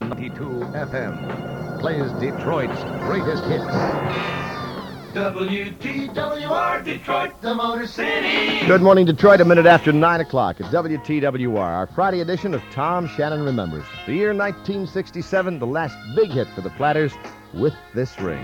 92 FM plays Detroit's greatest hits. WTWR, Detroit, the Motor City. Good morning, Detroit. A minute after 9 o'clock at WTWR, our Friday edition of Tom Shannon Remembers. The year 1967, the last big hit for the Platters, With This Ring.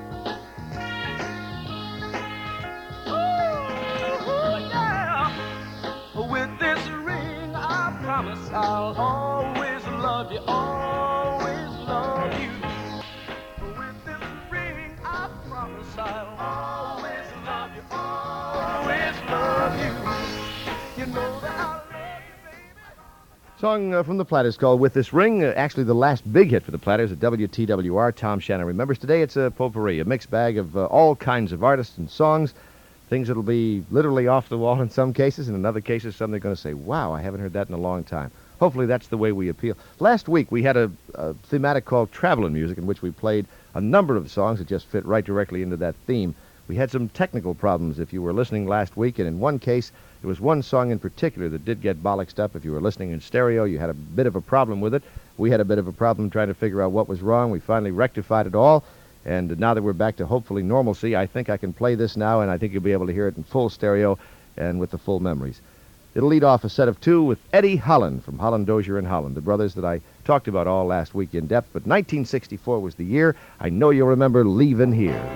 With this ring, I promise I'll always love you, always love you. With this ring, I promise I'll always love you, always love you. You know that I love you, baby. Song from the Platters called With This Ring, actually the last big hit for the Platters at WTWR. Tom Shannon Remembers. Today it's a potpourri, a mixed bag of all kinds of artists and songs. Things that'll be literally off the wall in some cases, and in other cases, some they're going to say, wow, I haven't heard that in a long time. Hopefully that's the way we appeal. Last week, we had a thematic called Traveling Music, in which we played a number of songs that just fit right directly into that theme. We had some technical problems if you were listening last week, and in one case, there was one song in particular that did get bollocksed up. If you were listening in stereo, you had a bit of a problem with it. We had a bit of a problem trying to figure out what was wrong. We finally rectified it all. And now that we're back to hopefully normalcy, I think I can play this now, and I think you'll be able to hear it in full stereo and with the full memories. It'll lead off a set of two with Eddie Holland from Holland, Dozier and Holland, the brothers that I talked about all last week in depth. But 1964 was the year. I know you'll remember Leavin' Here.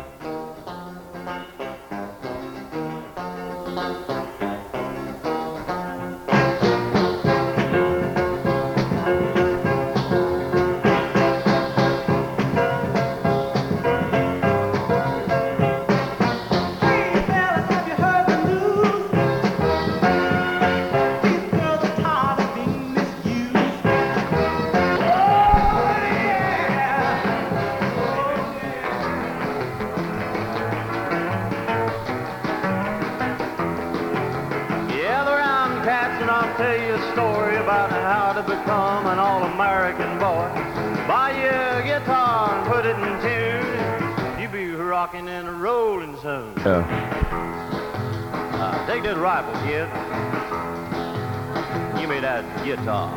Tell you a story about how to become an all-American boy. Buy you a guitar and put it in tune. You be rocking and rolling soon. Take that rifle, kid. Give me that guitar.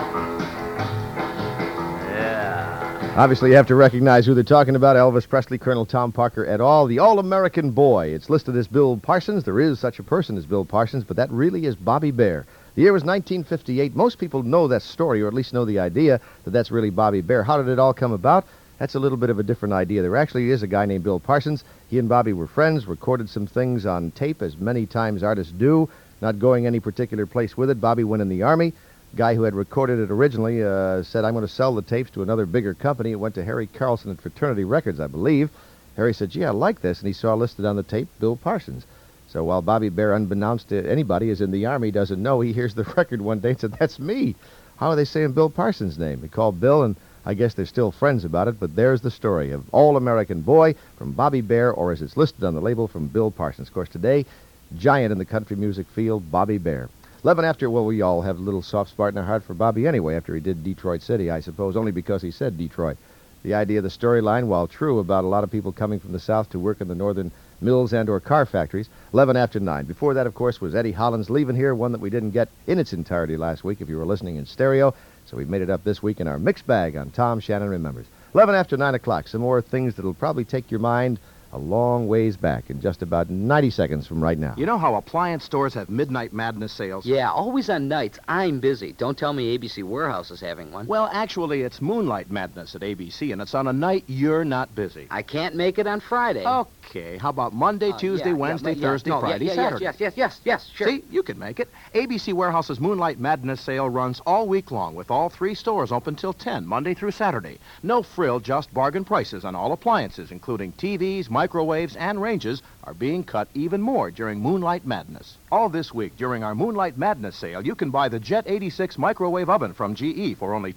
Yeah. Obviously, you have to recognize who they're talking about. Elvis Presley, Colonel Tom Parker et al. The All-American Boy. It's listed as Bill Parsons. There is such a person as Bill Parsons, but that really is Bobby Bare. The year was 1958. Most people know that story, or at least know the idea that that's really Bobby Bare. How did it all come about? That's a little bit of a different idea. There actually is a guy named Bill Parsons. He and Bobby were friends, recorded some things on tape, as many times artists do, not going any particular place with it. Bobby went in the Army. The guy who had recorded it originally said, I'm going to sell the tapes to another bigger company. It went to Harry Carlson at Fraternity Records, I believe. Harry said, gee, I like this, and he saw listed on the tape Bill Parsons. So while Bobby Bare, unbeknownst to anybody, is in the Army, doesn't know, he hears the record one day and said, that's me. How are they saying Bill Parsons' name? He called Bill, and I guess they're still friends about it, but there's the story of All-American Boy from Bobby Bare, or as it's listed on the label, from Bill Parsons. Of course, today, giant in the country music field, Bobby Bare. 11 after, well, we all have a little soft spot in our heart for Bobby anyway, after he did Detroit City, I suppose, only because he said Detroit. The idea of the storyline, while true about a lot of people coming from the South to work in the northern mills and or car factories, 11 after 9. Before that, of course, was Eddie Holland's Leavin' Here, one that we didn't get in its entirety last week if you were listening in stereo, so we made it up this week in our mixed bag on Tom Shannon Remembers. 11 after 9 o'clock, some more things that'll probably take your mind a long ways back in just about 90 seconds from right now. You know how appliance stores have midnight madness sales? Yeah, always on nights. I'm busy. Don't tell me ABC Warehouse is having one. Well, actually, it's Moonlight Madness at ABC, and it's on a night you're not busy. I can't make it on Friday. Okay, how about Monday, Tuesday, Wednesday, Thursday, Friday, Saturday? Yes, sure. See, you can make it. ABC Warehouse's Moonlight Madness sale runs all week long with all 3 stores open till 10, Monday through Saturday. No frill, just bargain prices on all appliances, including TVs, microwaves, and ranges, are being cut even more during Moonlight Madness. All this week during our Moonlight Madness sale, you can buy the Jet 86 microwave oven from GE for only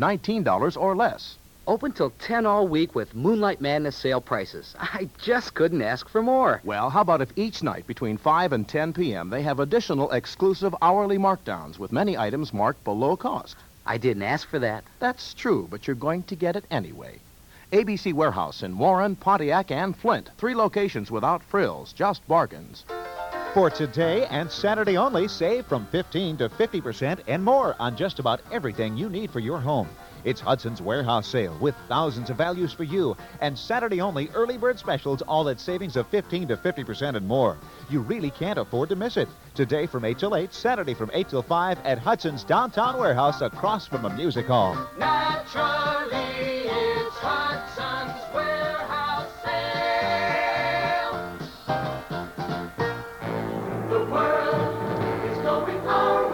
$219 or less. Open till 10 all week with Moonlight Madness sale prices. I just couldn't ask for more. Well, how about if each night between 5 and 10 p.m. they have additional exclusive hourly markdowns with many items marked below cost? I didn't ask for that. That's true, but you're going to get it anyway. ABC Warehouse in Warren, Pontiac, and Flint. 3 locations without frills, just bargains. For today and Saturday only, save from 15 to 50% and more on just about everything you need for your home. It's Hudson's Warehouse Sale with thousands of values for you. And Saturday only early bird specials, all at savings of 15 to 50% and more. You really can't afford to miss it. Today from 8 till 8, Saturday from 8 till 5 at Hudson's Downtown Warehouse across from a music hall. Naturally, it's Hudson's Warehouse Sale. The world is going our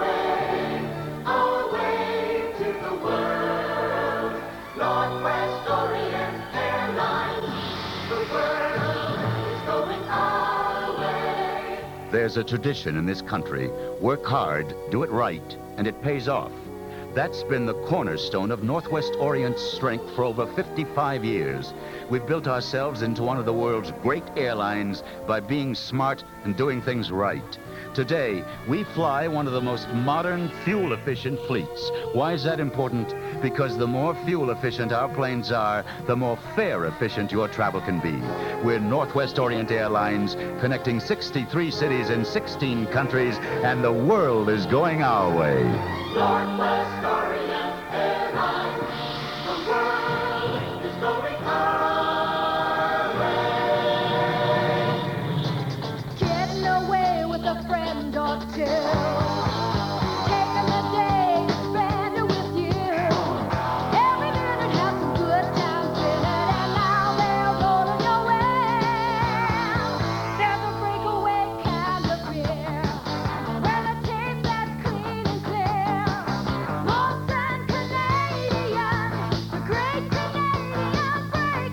way to the world. Northwest Orient Airlines. The world is going our way. There's a tradition in this country. Work hard, do it right, and it pays off. That's been the cornerstone of Northwest Orient's strength for over 55 years. We've built ourselves into one of the world's great airlines by being smart and doing things right. Today, we fly one of the most modern, fuel-efficient fleets. Why is that important? Because the more fuel-efficient our planes are, the more fare-efficient your travel can be. We're Northwest Orient Airlines, connecting 63 cities in 16 countries, and the world is going our way. Northwest Orient Airlines. The world is going our way. Getting away with a friend or two. Taking the day to spend it with you. Every minute has some good times in it, and now they're rolling around. There's a breakaway kind of beer, where the taste that's clean and clear. Most and Canadian, the great Canadian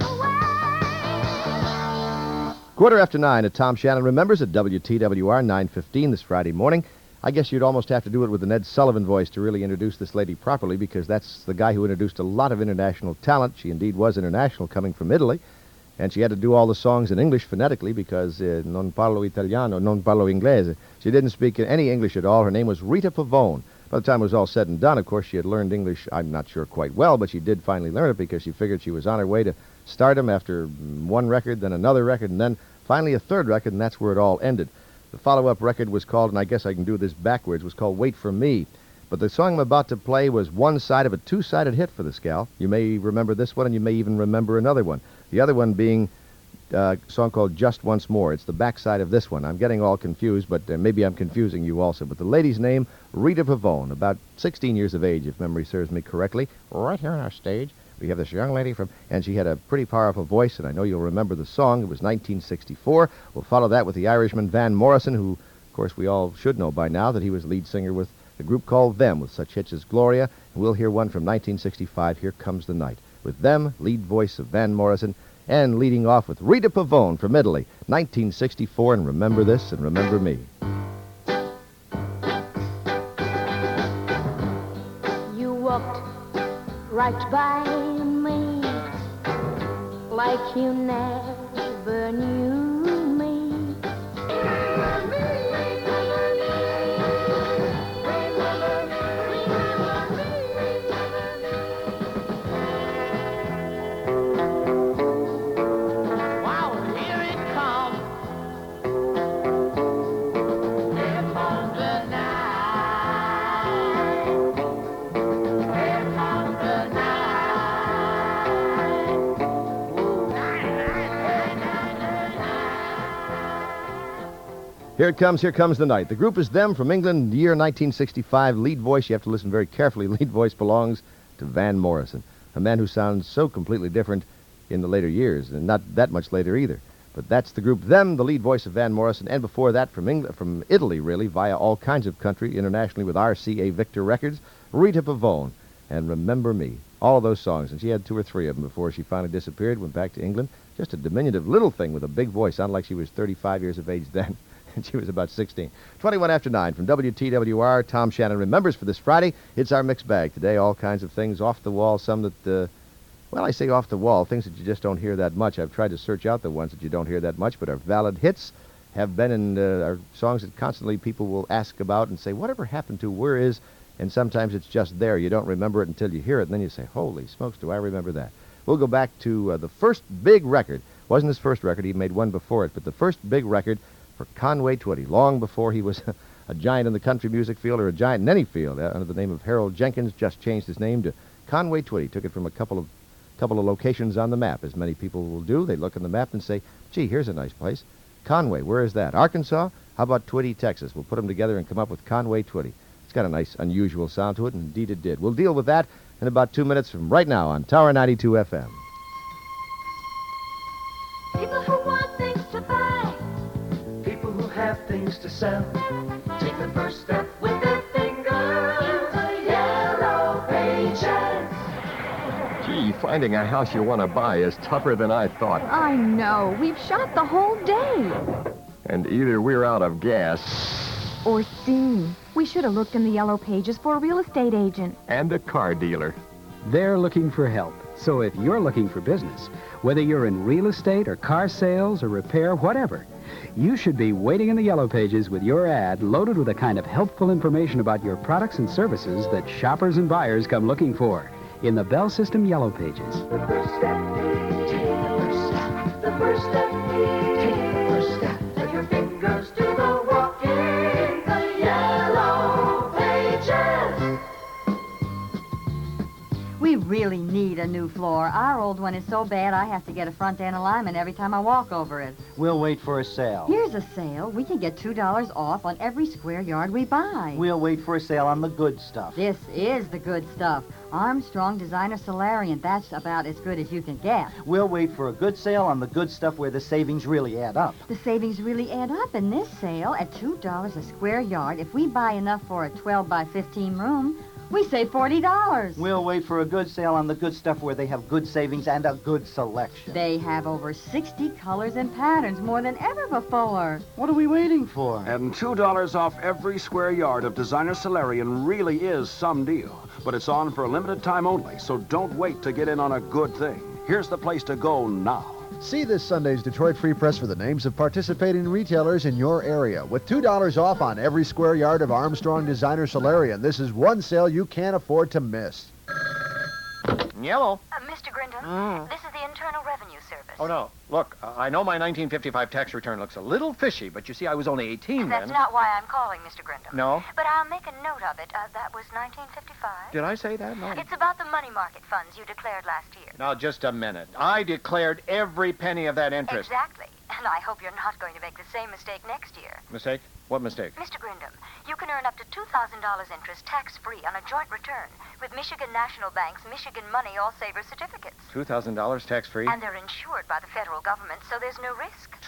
breakaway. 9:15 at Tom Shannon Remembers at WTWR 9:15 this Friday morning. I guess you'd almost have to do it with the Ned Sullivan voice to really introduce this lady properly, because that's the guy who introduced a lot of international talent. She indeed was international, coming from Italy, and she had to do all the songs in English phonetically because non parlo italiano, non parlo inglese. She didn't speak any English at all. Her name was Rita Pavone. By the time it was all said and done, of course, she had learned English, I'm not sure quite well, but she did finally learn it because she figured she was on her way to stardom after one record, then another record, and then finally a third record, and that's where it all ended. The follow-up record was called, and I guess I can do this backwards, was called Wait for Me. But the song I'm about to play was one side of a two-sided hit for this gal. You may remember this one, and you may even remember another one. The other one being a song called Just Once More. It's the backside of this one. I'm getting all confused, but maybe I'm confusing you also. But the lady's name, Rita Pavone, about 16 years of age, if memory serves me correctly. Right here on our stage, we have this young lady and she had a pretty powerful voice, and I know you'll remember the song. It was 1964. We'll follow that with the Irishman Van Morrison, who, of course, we all should know by now that he was lead singer with a group called Them, with such hits as Gloria. And we'll hear one from 1965, Here Comes the Night. With Them, lead voice of Van Morrison, and leading off with Rita Pavone from Italy, 1964, and Remember This and Remember Me. You walked right by me like you never knew me. Wow, here it comes. Here comes the night. Here comes the night. Ooh, night, night, night, night, night. Here comes the night. The group is Them from England, the year 1965. Lead voice, you have to listen very carefully. Lead voice belongs to Van Morrison, a man who sounds so completely different in the later years, and not that much later either. But that's the group Them, the lead voice of Van Morrison, and before that from Italy, really, via all kinds of country, internationally with RCA Victor Records, Rita Pavone, and Remember Me. All of those songs, and she had 2 or 3 of them before she finally disappeared, went back to England. Just a diminutive little thing with a big voice, sounded like she was 35 years of age then. And she was about 16. 21 after 9 from WTWR. Tom Shannon Remembers for this Friday. It's our mixed bag today. All kinds of things off the wall. Some that, well, I say off the wall. Things that you just don't hear that much. I've tried to search out the ones that you don't hear that much, but are valid hits. Have been in are songs that constantly people will ask about and say, whatever happened to, where is? And sometimes it's just there. You don't remember it until you hear it, and then you say, holy smokes, do I remember that? We'll go back to the first big record. Wasn't his first record. He made one before it, but the first big record for Conway Twitty, long before he was a giant in the country music field or a giant in any field. Under the name of Harold Jenkins, just changed his name to Conway Twitty. Took it from a couple of locations on the map, as many people will do. They look in the map and say, gee, here's a nice place. Conway, where is that? Arkansas? How about Twitty, Texas? We'll put them together and come up with Conway Twitty. It's got a nice, unusual sound to it, and indeed it did. We'll deal with that in about 2 minutes from right now on Tower 92 FM. People who want things to buy. People who have things to sell. Take the first step with their finger into Yellow Pages. Gee, finding a house you want to buy is tougher than I thought. I know. We've shot the whole day. And either we're out of gas Or steam. We should have looked in the Yellow Pages for a real estate agent. and a car dealer. They're looking for help. So if you're looking for business, whether you're in real estate or car sales or repair, whatever, you should be waiting in the Yellow Pages with your ad loaded with the kind of helpful information about your products and services that shoppers and buyers come looking for in the Bell System Yellow Pages. The first step, take the first step. The first step, take the first step. Let your fingers do the walking. The Yellow Pages. We really need a new floor. Our old one is so bad I have to get a front end alignment every time I walk over it. We'll wait for a sale. Here's a sale. We can get $2 off on every square yard we buy. We'll wait for a sale on the good stuff. This is the good stuff. Armstrong Designer Solarian. That's about as good as you can get. We'll wait for a good sale on the good stuff where the savings really add up. The savings really add up in this sale at $2 a square yard. If we buy enough for a 12 by 15 room, we save $40. We'll wait for a good sale on the good stuff where they have good savings and a good selection. They have over 60 colors and patterns, more than ever before. What are we waiting for? And $2 off every square yard of Designer Solarian really is some deal. But it's on for a limited time only, so don't wait to get in on a good thing. Here's the place to go now. See this Sunday's Detroit Free Press for the names of participating retailers in your area. With $2 off on every square yard of Armstrong Designer Solarian, this is one sale you can't afford to miss. Yellow. Mr. Grindon, this is the Internal Revenue Service. Oh, no. Look, I know my 1955 tax return looks a little fishy, but you see, I was only 18 That's then. not why I'm calling, Mr. Grindon. No? But I'll make a note of it. That was 1955. Did I say that? No. It's about the money market funds you declared last year. Now, just a minute. I declared every penny of that interest. Exactly. And I hope you're not going to make the same mistake next year. Mistake? What mistake? Mr. Grindon, you can earn up to $2,000 interest tax-free on a joint return with Michigan National Bank's Michigan Money All-Saver certificates. $2,000 tax-free? And they're insured by the federal government, so there's no risk.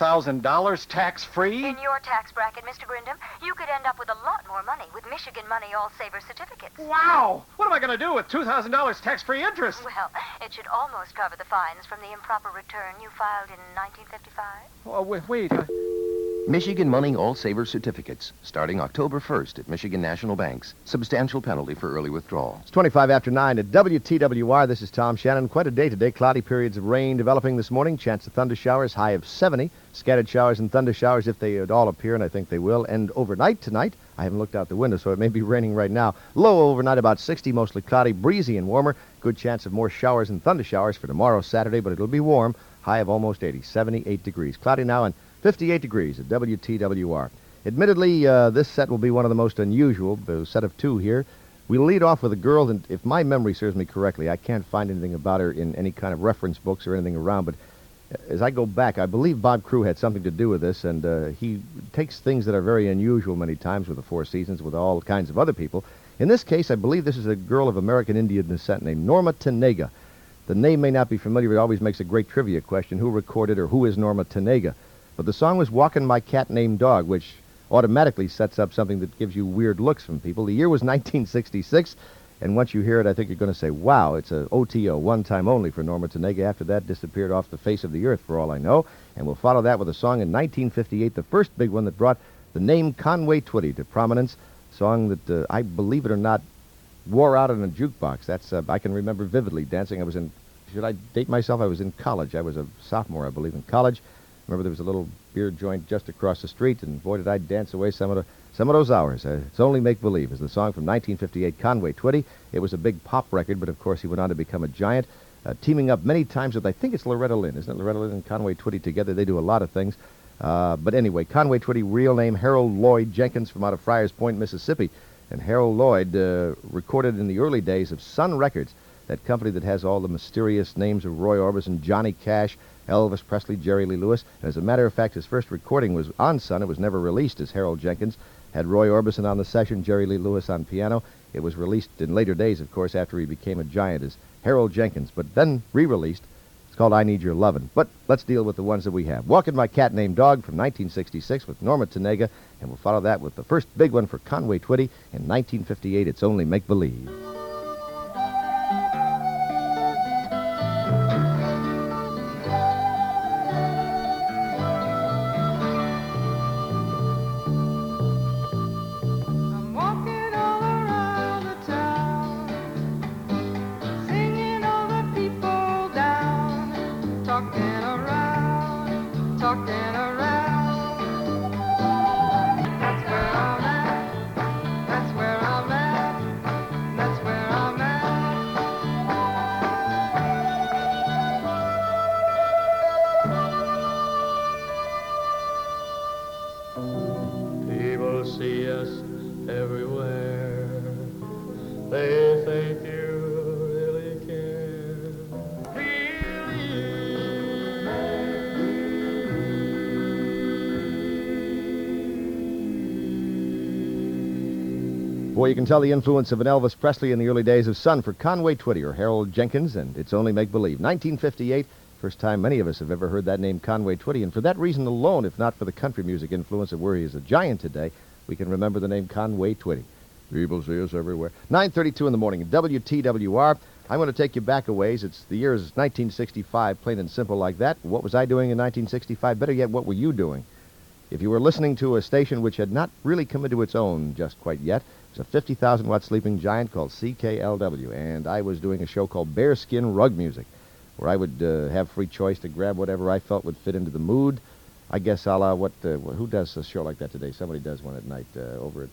$2,000 tax-free? In your tax bracket, Mr. Grindon, you could end up with a lot more money with Michigan Money All-Saver certificates. Wow! What am I going to do with $2,000 tax-free interest? Well, it should almost cover the fines from the improper return you filed in 1955. Oh, wait. Michigan Money All-Saver Certificates, starting October 1st at Michigan National Banks. Substantial penalty for early withdrawal. It's 25 after 9 at WTWR. This is Tom Shannon. Quite a day today. Cloudy periods of rain developing this morning. Chance of thunder showers, high of 70. Scattered showers and thunder showers, if they would all appear, and I think they will. And overnight tonight, I haven't looked out the window, so it may be raining right now. Low overnight about 60, mostly cloudy, breezy and warmer. Good chance of more showers and thunder showers for tomorrow, Saturday, but it'll be warm. High of almost 80, 78 degrees. Cloudy now and 58 degrees at WTWR. Admittedly, this set will be one of the most unusual, a set of two here. We'll lead off with a girl, and if my memory serves me correctly, I can't find anything about her in any kind of reference books or anything around, but as I go back, I believe Bob Crew had something to do with this, and he takes things that are very unusual many times with the Four Seasons, with all kinds of other people. In this case, I believe this is a girl of American Indian descent named Norma Tanega. The name may not be familiar, but it always makes a great trivia question. Who recorded or who is Norma Tanega? But the song was Walkin' My Cat Named Dog, which automatically sets up something that gives you weird looks from people. The year was 1966, and once you hear it, I think you're going to say, wow, it's a OTO, one time only for Norma Tanega. After that, disappeared off the face of the earth, for all I know. And we'll follow that with a song in 1958, the first big one that brought the name Conway Twitty to prominence, a song that, I believe it or not, wore out in a jukebox. That's I can remember vividly dancing. I was in, should I date myself? I was in college. I was a sophomore, I believe, in college. Remember there was a little beer joint just across the street, and boy, did I dance away some of those hours. It's Only Make-Believe is the song from 1958, Conway Twitty. It was a big pop record, but of course he went on to become a giant, teaming up many times with, I think it's Loretta Lynn. Isn't it Loretta Lynn and Conway Twitty together? They do a lot of things. But anyway, Conway Twitty, real name Harold Lloyd Jenkins from out of Friars Point, Mississippi. And Harold Lloyd recorded in the early days of Sun Records, that company that has all the mysterious names of Roy Orbison, Johnny Cash, Elvis Presley, Jerry Lee Lewis. And as a matter of fact, his first recording was on Sun. It was never released as Harold Jenkins. Had Roy Orbison on the session, Jerry Lee Lewis on piano. It was released in later days, of course, after he became a giant as Harold Jenkins, but then re-released. It's called I Need Your Lovin'. But let's deal with the ones that we have. Walkin' My Cat Named Dog from 1966 with Norma Tanega, and we'll follow that with the first big one for Conway Twitty in 1958, It's Only Make Believe. People see us everywhere. They think you really care. Boy, you can tell the influence of an Elvis Presley in the early days of Sun for Conway Twitty or Harold Jenkins, and It's Only Make Believe. 1958, first time many of us have ever heard that name, Conway Twitty, and for that reason alone, if not for the country music influence of where he is a giant today, we can remember the name Conway Twitty. People see us everywhere. 9:32 in the morning at WTWR. I'm going to take you back a ways. The year is 1965, plain and simple like that. What was I doing in 1965? Better yet, what were you doing? If you were listening to a station which had not really come into its own just quite yet, it was a 50,000-watt sleeping giant called CKLW, and I was doing a show called Bearskin Rug Music, where I would have free choice to grab whatever I felt would fit into the mood. I guess a la who does a show like that today? Somebody does one at night over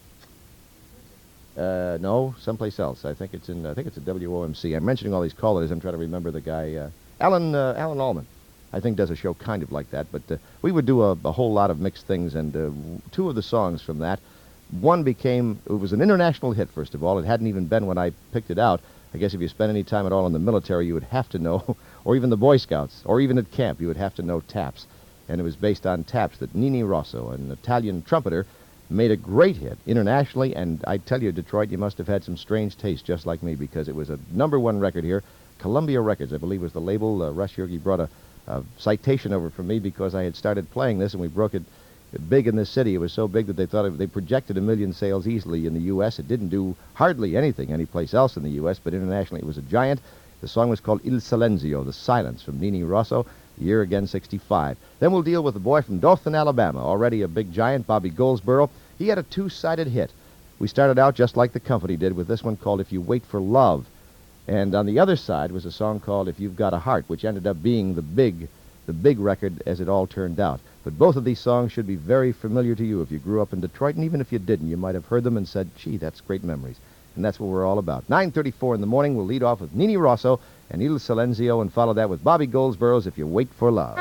at... no, someplace else. I think it's at WOMC. I'm mentioning all these callers. I'm trying to remember the guy. Alan Allman, I think, does a show kind of like that. But we would do a whole lot of mixed things, and two of the songs from that, one it was an international hit, first of all. It hadn't even been when I picked it out. I guess if you spent any time at all in the military, you would have to know, or even the Boy Scouts, or even at camp, you would have to know taps. And it was based on taps that Nini Rosso, an Italian trumpeter, made a great hit internationally, and I tell you, Detroit, you must have had some strange taste just like me, because it was a #1 record here. Columbia Records, I believe, was the label. Russ Yerge brought a citation over for me because I had started playing this, and we broke it big in this city. It was so big that they projected 1 million sales easily in the U.S. It didn't do hardly anything anyplace else in the U.S., but internationally it was a giant. The song was called Il Silenzio, The Silence, from Nini Rosso. Year again, 65. Then we'll deal with the boy from Dothan, Alabama, already a big giant, Bobby Goldsboro. He had a two-sided hit. We started out just like the company did with this one called If You Wait for Love. And on the other side was a song called If You've Got a Heart, which ended up being the big record as it all turned out. But both of these songs should be very familiar to you if you grew up in Detroit, and even if you didn't, you might have heard them and said, gee, that's great memories. And that's what we're all about. 9:34 in the morning, we'll lead off with Nini Rosso and Il Silenzio and follow that with Bobby Goldsboro's If You Wait for Love.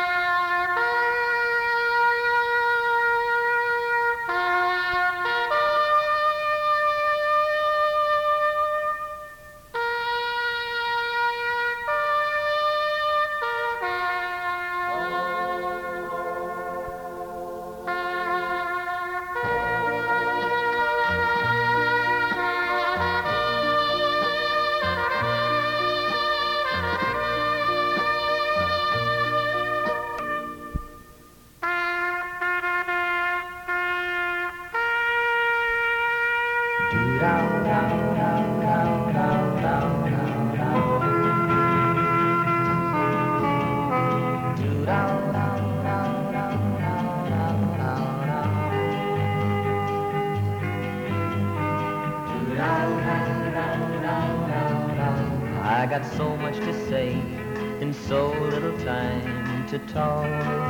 I got so much to say and so little time to talk.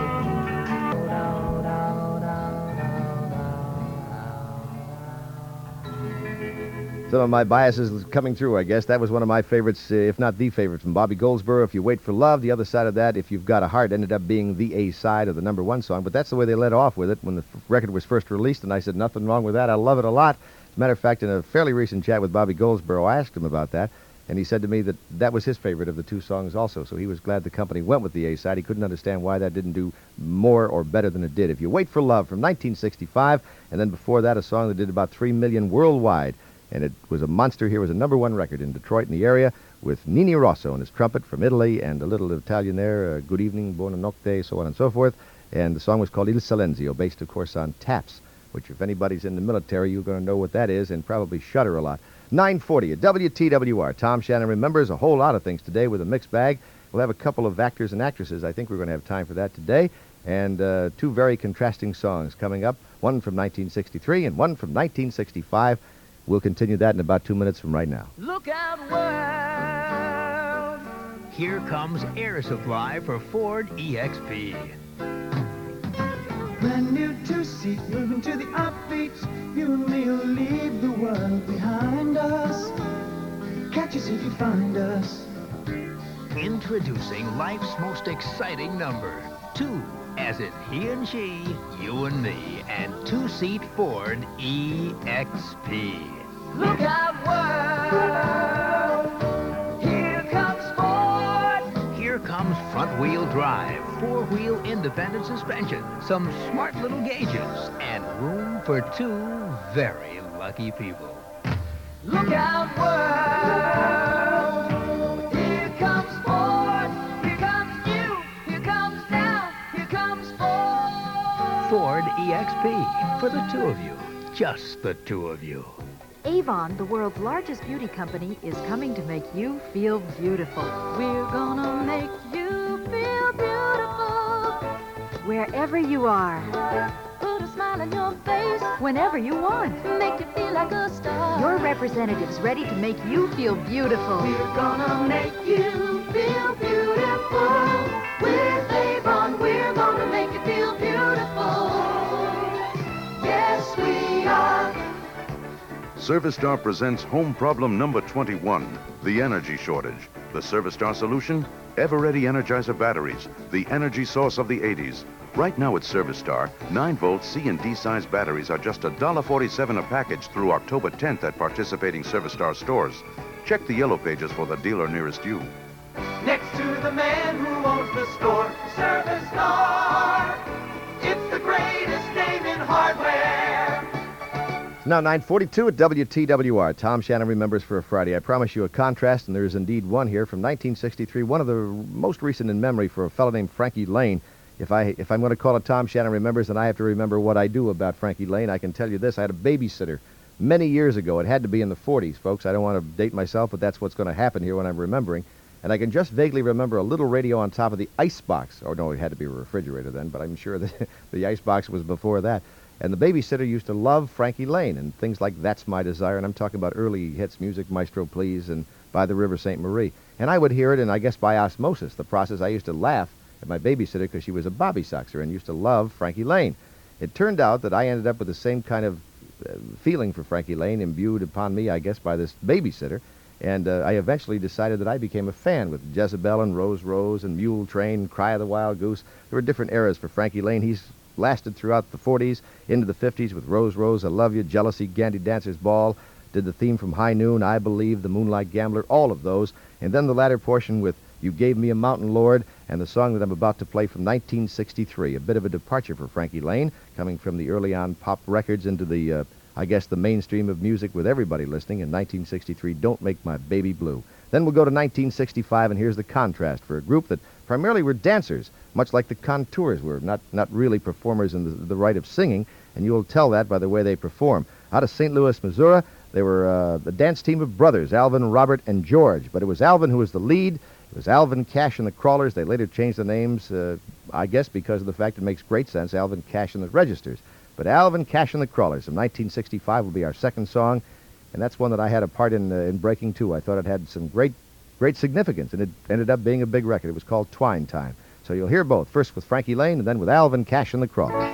Some of my biases coming through, I guess. That was one of my favorites, if not the favorite, from Bobby Goldsboro, If You Wait for Love. The other side of that, If You've Got a Heart, ended up being the A side of the #1 song. But that's the way they led off with it when the record was first released, and I said, nothing wrong with that. I love it a lot. As a matter of fact, in a fairly recent chat with Bobby Goldsboro, I asked him about that, and he said to me that that was his favorite of the two songs also, so he was glad the company went with the A-side. He couldn't understand why that didn't do more or better than it did. If You Wait for Love from 1965, and then before that a song that did about 3 million worldwide, and it was a monster. Here was a #1 record in Detroit and the area with Nini Rosso and his trumpet from Italy and a little Italian there, Good Evening, Buonanotte, so on and so forth, and the song was called Il Silenzio, based, of course, on taps, which if anybody's in the military, you're going to know what that is and probably shudder a lot. 9:40 at WTWR. Tom Shannon remembers a whole lot of things today with a mixed bag. We'll have a couple of actors and actresses. I think we're going to have time for that today. And two very contrasting songs coming up, one from 1963 and one from 1965. We'll continue that in about 2 minutes from right now. Look out, world! Here comes Air Supply for Ford EXP. Brand new two-seat, moving to the upbeat. You and me will leave the world behind us. Catch us if you find us. Introducing life's most exciting number. 2, as in he and she, you and me, and two-seat Ford EXP. Look out, world! Here comes Ford! Here comes front-wheel drive, 4-wheel independent suspension, some smart little gauges, and room for 2 very lucky people. Look out, world! Here comes Ford! Here comes you! Here comes now! Here comes Ford! Ford EXP, for the 2 of you. Just the 2 of you. Avon, the world's largest beauty company, is coming to make you feel beautiful. We're gonna make you feel beautiful. Wherever you are. Put a smile on your face. Whenever you want. Make you feel like a star. Your representative's ready to make you feel beautiful. We're gonna make you feel beautiful. With Avon, we're gonna make you feel beautiful. Yes, we are. Service-Star presents home problem number 21, the energy shortage. The Service-Star solution? Ever-Ready Energizer batteries, the energy source of the 80s. Right now at Service-Star, 9-volt C and D size batteries are just $1.47 a package through October 10th at participating Service-Star stores. Check the yellow pages for the dealer nearest you. Next to the man who owns the store, Service Star. It's the greatest name in hardware. Now 9:42 at WTWR. Tom Shannon remembers for a Friday. I promise you a contrast, and there is indeed one here from 1963, one of the most recent in memory for a fellow named Frankie Lane. If I'm going to call it Tom Shannon remembers, then I have to remember what I do about Frankie Lane. I can tell you this: I had a babysitter many years ago. It had to be in the 40s, folks. I don't want to date myself, but that's what's going to happen here when I'm remembering. And I can just vaguely remember a little radio on top of the icebox. Oh no, it had to be a refrigerator then, but I'm sure that the icebox was before that. And the babysitter used to love Frankie Lane and things like That's My Desire, and I'm talking about early hits, Music Maestro Please, and By the River St. Marie. And I would hear it, and I guess by osmosis, the process, I used to laugh at my babysitter because she was a Bobby Soxer and used to love Frankie Lane. It turned out that I ended up with the same kind of feeling for Frankie Lane imbued upon me, I guess, by this babysitter. And I eventually decided that I became a fan with Jezebel and Rose Rose and Mule Train, Cry of the Wild Goose. There were different eras for Frankie Lane. He's lasted throughout the 40s, into the 50s with Rose Rose, I Love You, Jealousy, Gandy Dancer's Ball, did the theme from High Noon, I Believe, The Moonlight Gambler, all of those. And then the latter portion with You Gave Me a Mountain Lord, and the song that I'm about to play from 1963, a bit of a departure for Frankie Lane, coming from the early on pop records into the, I guess, the mainstream of music with everybody listening in 1963, Don't Make My Baby Blue. Then we'll go to 1965, and here's the contrast for a group that primarily were dancers, much like the Contours were, not really performers in the right of singing, and you'll tell that by the way they perform. Out of St. Louis, Missouri, they were a dance team of brothers, Alvin, Robert, and George, but it was Alvin who was the lead. It was Alvin Cash and the Crawlers. They later changed the names, I guess because of the fact it makes great sense, Alvin Cash and the Registers. But Alvin Cash and the Crawlers from 1965 will be our second song, and that's one that I had a part in breaking, too. I thought it had some great significance, and it ended up being a big record. It was called Twine Time. So you'll hear both, first with Frankie Lane and then with Alvin Cash and the Crawlers.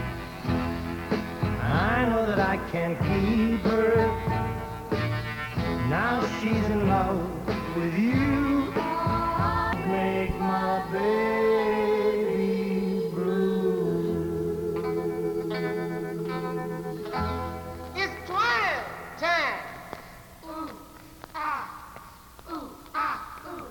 I know that I can keep her. now she's in love with you. Make my baby blue. It's twine time. Ooh, ah, ooh, ah, ooh,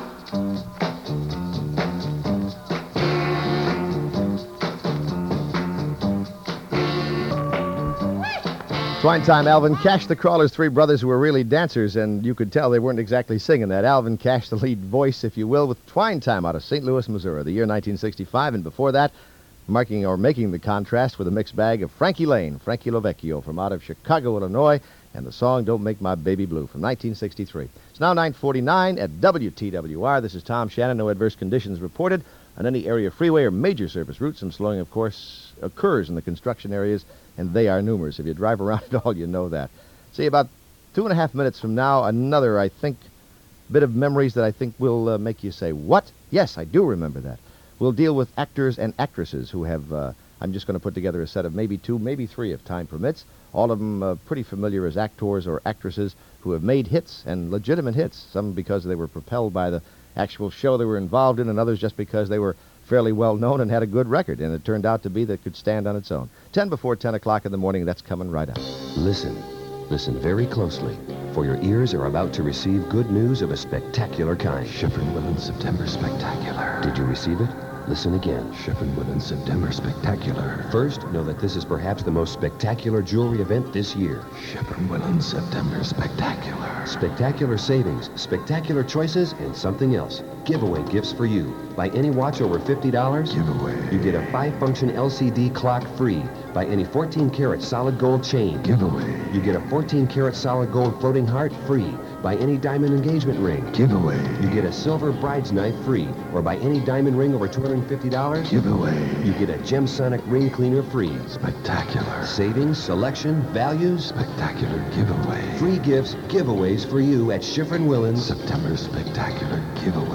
Twine time, Alvin Cash, the Crawlers, three brothers who were really dancers, and you could tell they weren't exactly singing that. Alvin Cash, the lead voice, if you will, with Twine Time out of St. Louis, Missouri, the year 1965, and before that, making the contrast with a mixed bag of Frankie Lane, Frankie Lovecchio from out of Chicago, Illinois, and the song Don't Make My Baby Blue from 1963. It's now 9:49 at WTWR. This is Tom Shannon. No adverse conditions reported on any area freeway or major service route. Some slowing, of course, occurs in the construction areas, and they are numerous. If you drive around at all, you know that. See, about 2.5 minutes from now, another, I think, bit of memories that I think will make you say, what? Yes, I do remember that. We'll deal with actors and actresses who have, I'm just going to put together a set of maybe 2, maybe 3 if time permits, all of them pretty familiar as actors or actresses who have made hits, and legitimate hits, some because they were propelled by the actual show they were involved in, and others just because they were fairly well known and had a good record, and it turned out to be that it could stand on its own. 10 before 10 o'clock in the morning, that's coming right up. Listen very closely, for your ears are about to receive good news of a spectacular kind. Schiffern-Willen September Spectacular. Did you receive it? Listen again. Schiffern-Willen September Spectacular. First, know that this is perhaps the most spectacular jewelry event this year. Schiffern-Willen September Spectacular. Spectacular savings, spectacular choices, and something else. Giveaway gifts for you. Buy any watch over $50. Giveaway. You get a 5-function LCD clock free. Buy any 14-karat solid gold chain. Giveaway. You get a 14-karat solid gold floating heart free. Buy any diamond engagement ring. Giveaway. You get a silver bride's knife free. Or buy any diamond ring over $250. Giveaway. You get a Gemsonic ring cleaner free. Spectacular. Savings, selection, values. Spectacular giveaway. Free gifts, giveaways for you at Schiffern-Willen. September Spectacular giveaway.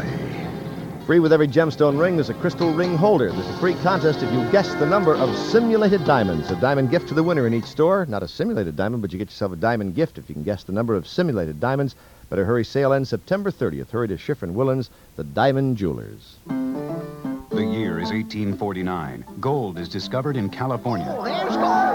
Free with every gemstone ring, there's a crystal ring holder. There's a free contest if you guess the number of simulated diamonds. A diamond gift to the winner in each store. Not a simulated diamond, but you get yourself a diamond gift if you can guess the number of simulated diamonds. Better hurry, sale ends September 30th. Hurry to Schiffern-Willen's, the Diamond Jewelers. The year is 1849. Gold is discovered in California. There's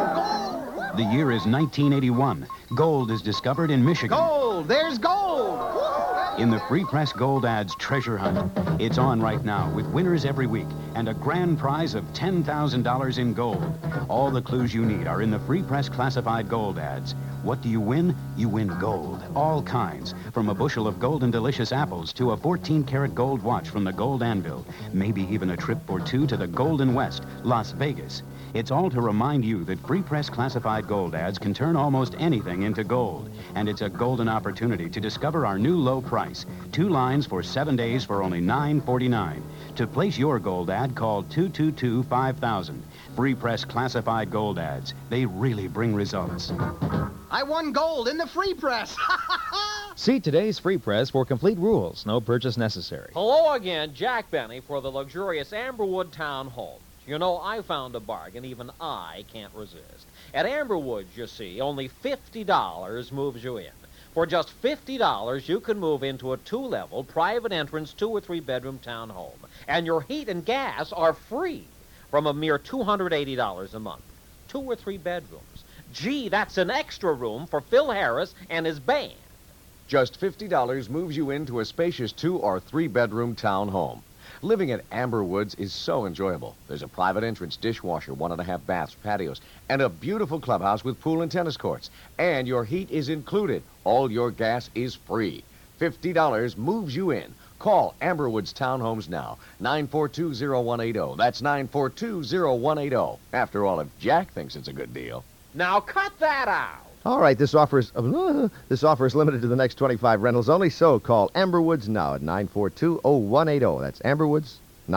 gold! The year is 1981. Gold is discovered in Michigan. Gold! There's gold! In the Free Press Gold Ads Treasure Hunt. It's on right now with winners every week and a grand prize of $10,000 in gold. All the clues you need are in the Free Press Classified Gold Ads. What do you win? You win gold. All kinds. From a bushel of Golden Delicious apples to a 14-karat gold watch from the Gold Anvil. Maybe even a trip or two to the Golden West, Las Vegas. It's all to remind you that Free Press Classified Gold Ads can turn almost anything into gold. And it's a golden opportunity to discover our new low price. 2 lines for 7 days for only $9.49. To place your gold ad, call 222-5000. Free Press Classified Gold Ads. They really bring results. I won gold in the Free Press. See today's Free Press for complete rules. No purchase necessary. Hello again, Jack Benny for the luxurious Amberwood Town Home. You know, I found a bargain even I can't resist. At Amberwood, you see, only $50 moves you in. For just $50, you can move into a 2-level, private entrance, 2 or 3 bedroom townhome. And your heat and gas are free from a mere $280 a month. 2 or 3 bedrooms. Gee, that's an extra room for Phil Harris and his band. Just $50 moves you into a spacious 2 or 3 bedroom townhome. Living at Amberwoods is so enjoyable. There's a private entrance, dishwasher, 1.5 baths, patios, and a beautiful clubhouse with pool and tennis courts. And your heat is included. All your gas is free. $50 moves you in. Call Amberwoods Townhomes now. 942-0180. That's 942-0180. After all, if Jack thinks it's a good deal. Now cut that out. All right, this offer is limited to the next 25 rentals only, so call Amberwoods now at 942-0180. That's Amberwoods,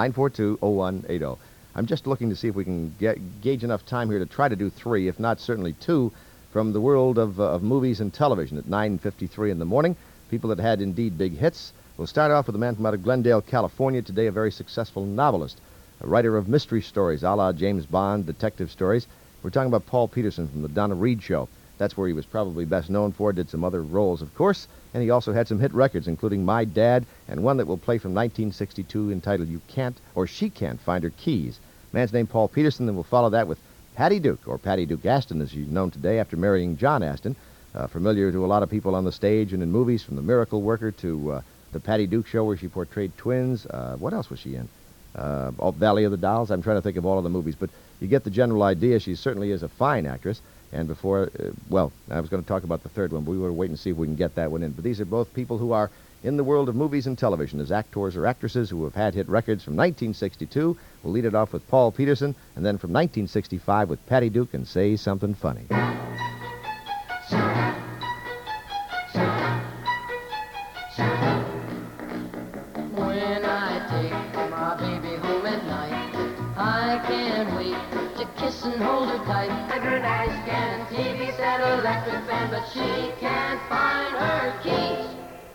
942-0180. I'm just looking to see if we can gauge enough time here to try to do 3, if not certainly 2, from the world of movies and television at 9:53 in the morning. People that had indeed big hits. We'll start off with a man from out of Glendale, California, today a very successful novelist, a writer of mystery stories, a la James Bond, detective stories. We're talking about Paul Peterson from the Donna Reed Show. That's where he was probably best known for. Did some other roles, of course, and he also had some hit records, including My Dad, and one that will play from 1962 entitled You Can't or She Can't Find Her Keys. Man's named Paul Peterson, and we'll follow that with Patty Duke, or Patty Duke Aston, as she's known today, after marrying John Aston. Familiar to a lot of people on the stage and in movies, from The Miracle Worker to the Patty Duke Show, where she portrayed twins. What else was she in? Valley of the Dolls. I'm trying to think of all of the movies, but you get the general idea. She certainly is a fine actress. And before, I was going to talk about the third one, but we will wait and see if we can get that one in. But these are both people who are in the world of movies and television as actors or actresses who have had hit records from 1962. We'll lead it off with Paul Peterson, and then from 1965 with Patty Duke and Say Something Funny. When I take my baby home at night, I can't wait to kiss and hold her tight. And her nice can TV set, electric fan, but she can't find her keys.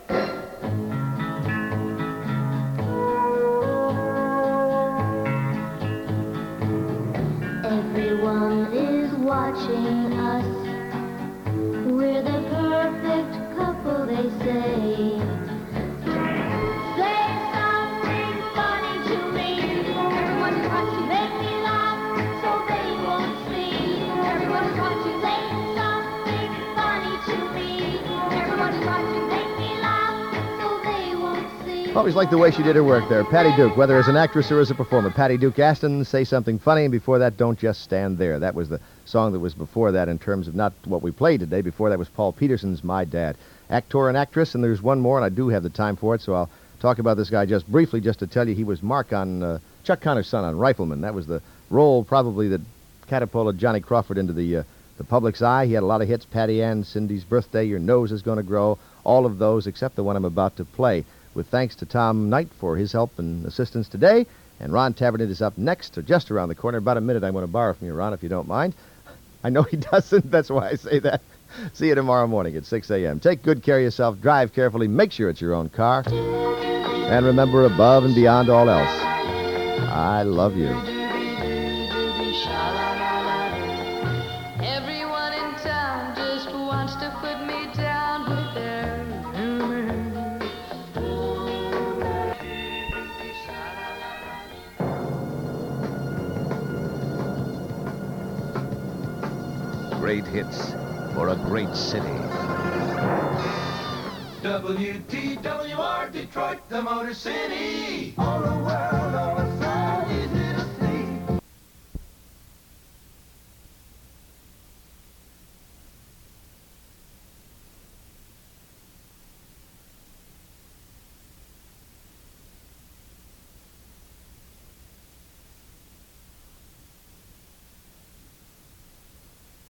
Everyone is watching us. We're the perfect couple, they say. Say something funny to me. Everyone's watching. Make me laugh so they won't see. Everyone's watching. Say something funny to me. Everyone's watching. Make me laugh so they won't see. Always liked the way she did her work there. Patty Duke, whether as an actress or as a performer. Patty Duke Aston, Say Something Funny, and before that, Don't Just Stand There. That was the song that was before that in terms of not what we played today. Before that was Paul Peterson's My Dad. Actor and actress, and there's one more, and I do have the time for it, so I'll talk about this guy just briefly, just to tell you he was Mark on Chuck Connor's son on Rifleman. That was the role probably that catapulted Johnny Crawford into the public's eye. He had a lot of hits: Patty Ann, Cindy's Birthday, Your Nose Is Gonna Grow, all of those except the one I'm about to play. With thanks to Tom Knight for his help and assistance today. And Ron Tavernet is up next, or just around the corner. About a minute I want to borrow from you, Ron, if you don't mind. I know he doesn't. That's why I say that. See you tomorrow morning at 6 a.m. Take good care of yourself. Drive carefully. Make sure it's your own car. And remember, above and beyond all else, I love you. Everyone in town just wants to put me down with their Great hits for a great city. WTWR Detroit, the Motor City. All the world.